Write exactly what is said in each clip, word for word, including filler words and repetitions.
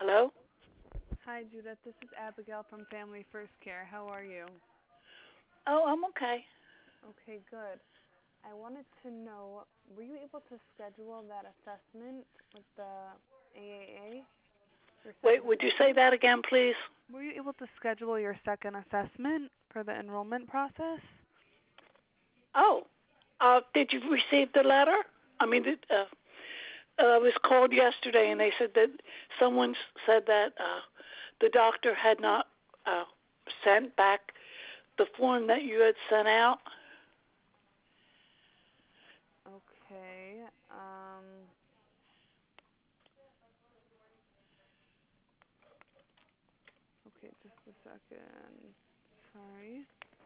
Hello? Hi, Judith. This is Abigail from Family First Care. How are you? Oh, I'm okay. Okay, good. I wanted to know, were you able to schedule that assessment with the A A A? Your Wait, second would you say assessment? that again, please? Were you able to schedule your second assessment for the enrollment process? Oh, uh, did you receive the letter? I mean, it, uh, uh, I was called yesterday, and they said that someone said that uh, the doctor had not uh, sent back the form that you had sent out. Okay. Um. Okay, just a second. Sorry.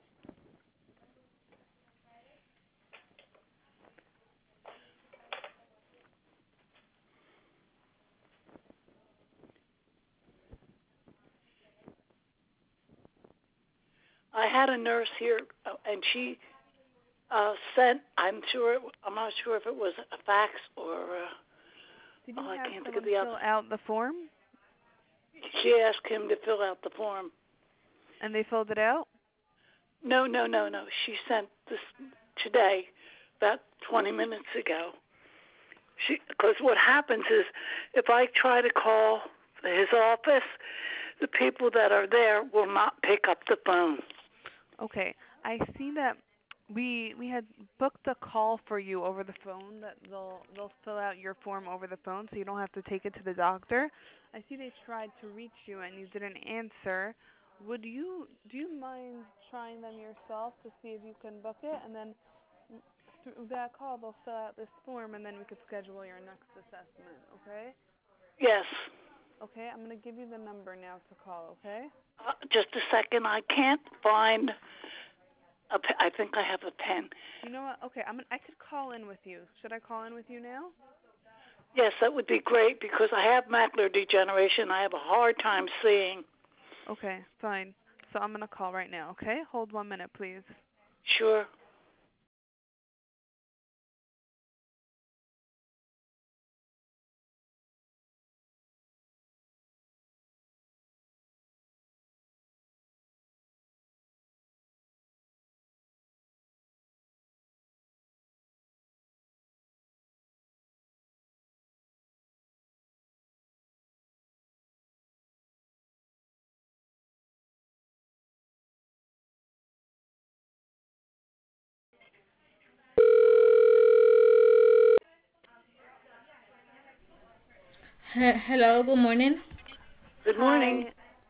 I had a nurse here, uh, and she uh, sent. I'm sure. I'm not sure if it was a fax or. Uh, Did oh, you I have can't think of someone the other. fill out the form She asked him to fill out the form. and they filled it out? No, no, no, no. She sent this today, about twenty minutes ago. She, because what happens is, if I try to call his office, the people that are there will not pick up the phone. Okay. I see that we we had booked a call for you over the phone that they'll they'll fill out your form over the phone so you don't have to take it to the doctor. I see they tried to reach you and you didn't answer. Would you do you mind trying them yourself to see if you can book it, and then through that call they'll fill out this form and then we could schedule your next assessment, okay? Yes. Okay, I'm going to give you the number now to call, okay? Uh, just a second. I can't find a pe- I think I have a pen. You know what? Okay, I'm gonna, I could call in with you. Should I call in with you now? Yes, that would be great because I have macular degeneration. I have a hard time seeing. Okay, fine. So I'm gonna call right now, okay? Hold one minute, please. Sure. He- Hello, good morning. Good morning. Hi.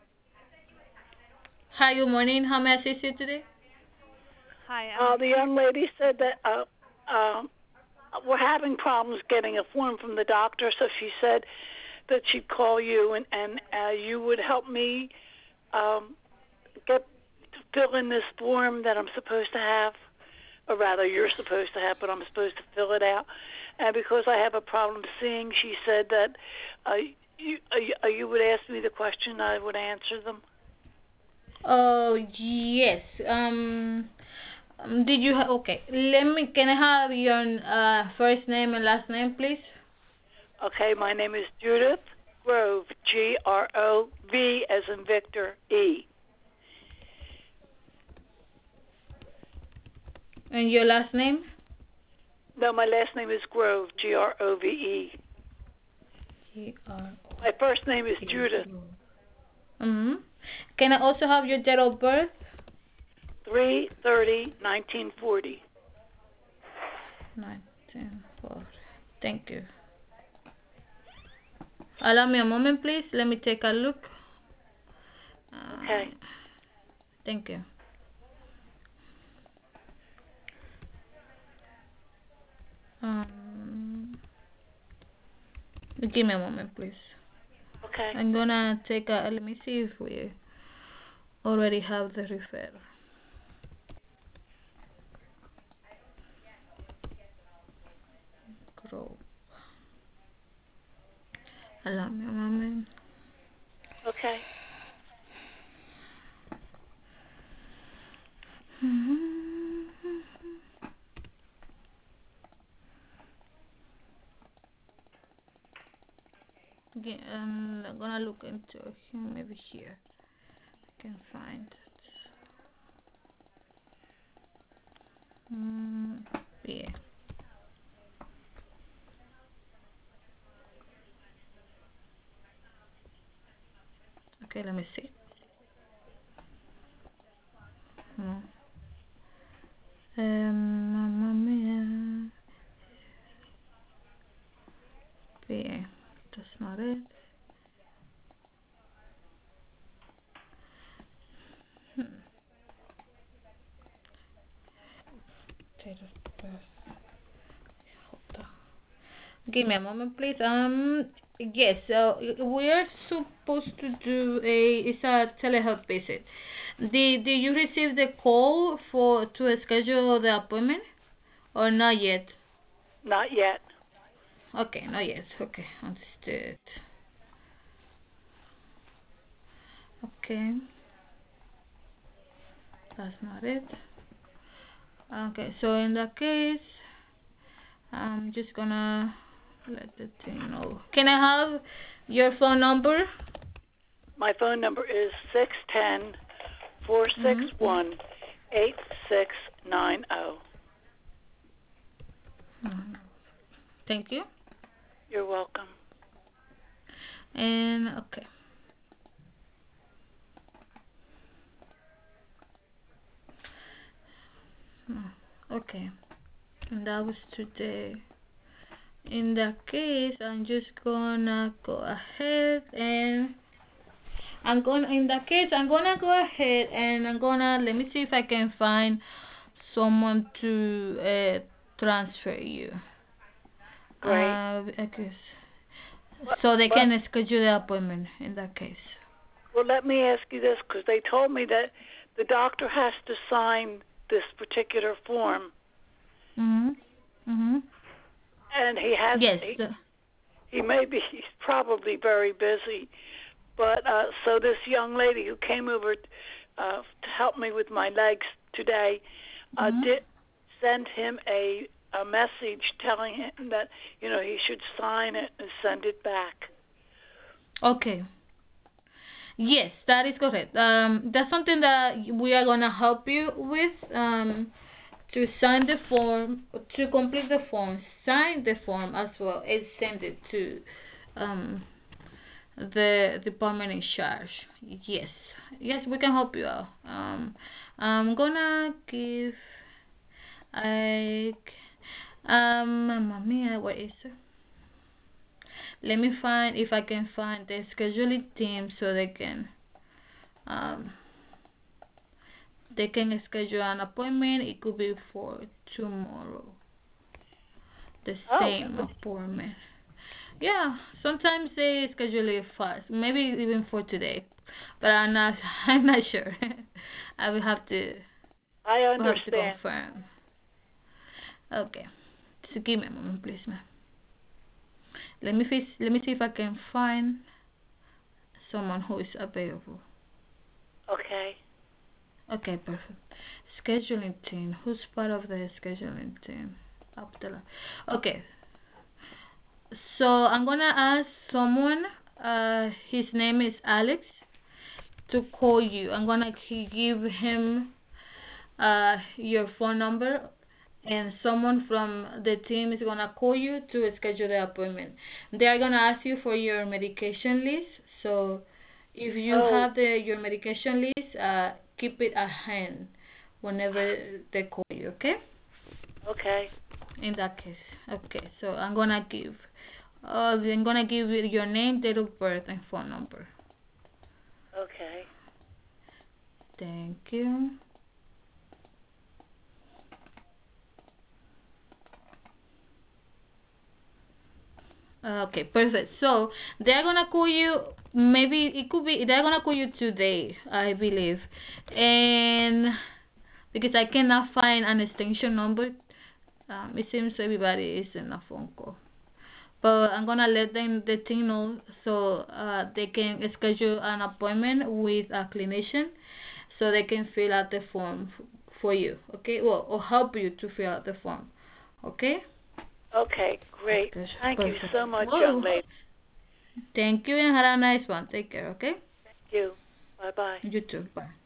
Hi, good morning. How may I assist you today? Hi, Uh, I'm the trying. young lady said that uh, uh, we're having problems getting a form from the doctor, so she said that she'd call you and and uh, you would help me um, get fill in this form that I'm supposed to have, or rather you're supposed to have, but I'm supposed to fill it out. And because I have a problem seeing, she said that uh, you, uh, you uh, you would ask me the question, I would answer them. Oh, yes. Um, um, did you ha- okay? Let me. Can I have your uh first name and last name, please? Okay, my name is Judith Grove, G R O V as in Victor E. And your last name? No, my last name is Grove, G R O V E. G R My first name is O. Judith. Mm-hmm. Can I also have your date of birth? three thirty nineteen forty. Nineteen four. Thank you. Allow me a moment, please. Let me take a look. Okay. Um, thank you. Um, give me a moment, please. Okay. I'm gonna take a. Let me see if we already have the referral. Grow. Allow me a moment. Okay. Again, um, I'm gonna look into here, maybe here I can find it. Mm, yeah. Okay, let me see. No. Um, Mamma Mia. Yeah, that's not it. Hmm. Date of birth. Hold on. Give me a moment, please. Um, yes. So we are supposed to do a it's a telehealth visit. Did Did you receive the call for to schedule the appointment or not yet? Not yet. Okay, not yet. Okay, understood. Okay, that's not it. Okay, so in that case, I'm just gonna let the team know. Can I have your phone number? My phone number is six one zero, four six Mm-hmm. one, eight six nine zero. Mm-hmm. Thank you. You're welcome. And okay. Mm, okay. And that was today. In that case, I'm just gonna go ahead and I'm gonna. In that case, I'm gonna go ahead and I'm gonna let me see if I can find someone to uh, transfer you. Great. Uh, I guess But, so they but can schedule the appointment in that case. well, let me ask you this, because they told me that the doctor has to sign this particular form, Mhm. Mhm. and he hasn't. Yes. He, The, he may be. He's probably very busy. But uh, so this young lady who came over uh, to help me with my legs today uh, mhm. did send him a a message telling him that you know he should sign it and send it back. Okay. Yes, that is correct. Um, that's something that we are gonna help you with. Um, to sign the form, to complete the form, sign the form as well, and send it to um the department in charge. Yes, yes, we can help you out. Um, I'm gonna give like um, Mamma Mia, what is it? Let me find if I can find the scheduling team so they can um they can schedule an appointment. It could be for tomorrow. The Oh, that same would, appointment. Yeah, sometimes they schedule it fast, maybe even for today, but I'm not. I'm not sure. I will have to. I We'll have to understand. confirm. Okay, so give me a moment, please, ma'am. Let me face, Let me see if I can find someone who is available. Okay. Okay, perfect. Scheduling team. Who's part of the scheduling team? Abdullah. Okay, so I'm gonna ask someone. Uh, his name is Alex to call you. I'm gonna give him uh your phone number, and someone from the team is gonna call you to schedule the appointment. They are gonna ask you for your medication list. So if you Oh, have the your medication list, uh, keep it at hand whenever they call you. Okay? okay. In that case, okay. So I'm gonna give. Uh, I'm gonna give you your name, date of birth, and phone number. Okay. Thank you. Okay, perfect. So they're gonna call you. Maybe it could be they're gonna call you today, I believe, and because I cannot find an extension number, um, it seems everybody is in a phone call. But I'm gonna let them the team know so uh, they can schedule an appointment with a clinician, so they can fill out the form f- for you. Okay, well, or help you to fill out the form. Okay. Okay. Great. Okay, Thank you perfect. so much, young Whoa. lady. Thank you and have a nice one. Take care, okay? Thank you. Bye bye. You too. Bye.